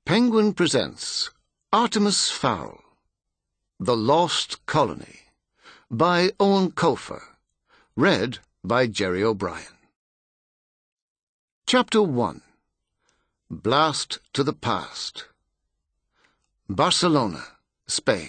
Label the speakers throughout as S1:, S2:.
S1: Penguin presents Artemis Fowl, The Lost Colony, by Owen Colfer, read by Jerry O'Brien. Chapter 1. Blast to the Past. Barcelona, Spain.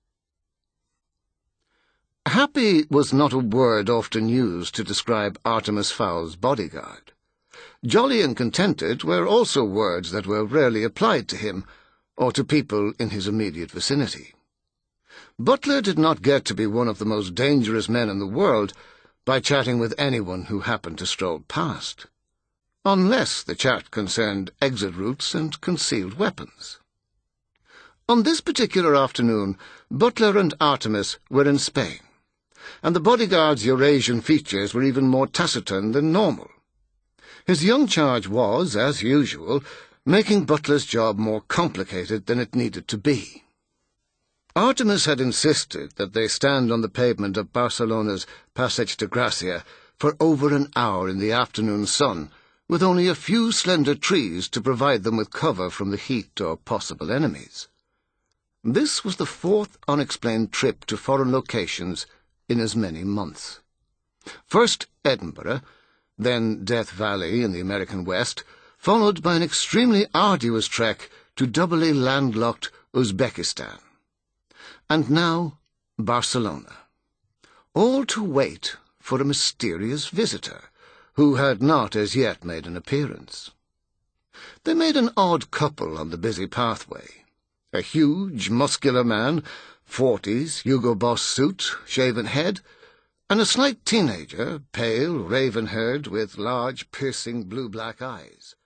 S1: Happy was not a word often used to describe Artemis Fowl's bodyguard. Jolly and contented were also words that were rarely applied to him, or to people in his immediate vicinity. Butler did not get to be one of the most dangerous men in the world by chatting with anyone who happened to stroll past, unless the chat concerned exit routes and concealed weapons. On this particular afternoon, Butler and Artemis were in Spain, and the bodyguard's Eurasian features were even more taciturn than normal. His young charge was, as usual, making Butler's job more complicated than it needed to be. Artemis had insisted that they stand on the pavement of Barcelona's Passeig de Gràcia for over an hour in the afternoon sun, with only a few slender trees to provide them with cover from the heat or possible enemies. This was the fourth unexplained trip to foreign locations in as many months. First Edinburgh, then Death Valley in the American West, followed by an extremely arduous trek to doubly landlocked Uzbekistan. And now Barcelona, all to wait for a mysterious visitor, who had not as yet made an appearance. They made an odd couple on the busy pathway. A huge, muscular man, 40s, Hugo Boss suit, shaven head, and a slight teenager, pale, raven-haired, with large, piercing blue-black eyes.